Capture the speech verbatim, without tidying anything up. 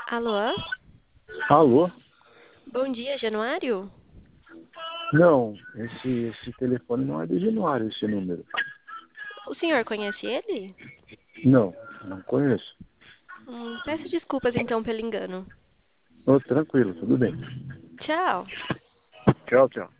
Alô? Alô? Bom dia, Januário? Não, esse, esse telefone não é de Januário, esse número. O senhor conhece ele? Não, não conheço. Hum, peço desculpas então pelo engano. Ô, tranquilo, tudo bem. Tchau. Tchau, tchau.